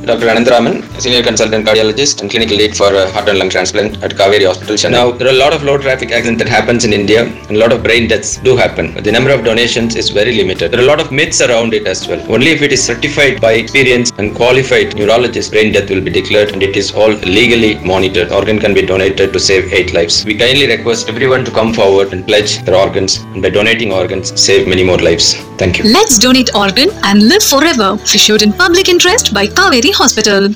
Dr. Anantharaman, Senior Consultant Cardiologist and Clinical Lead for Heart and Lung Transplant at Kaveri Hospital, Chennai. Now, there are a lot of low traffic accidents that happens in India and a lot of brain deaths do happen. But the number of donations is very limited. There are a lot of myths around it as well. Only if it is certified by experienced and qualified neurologists, brain death will be declared and it is all legally monitored. Organ can be donated to save 8 lives. We kindly request everyone to come forward and pledge their organs, and by donating organs, save many more lives. Thank you. Let's donate organ and live forever. Issued in public interest by Kaveri Hospital.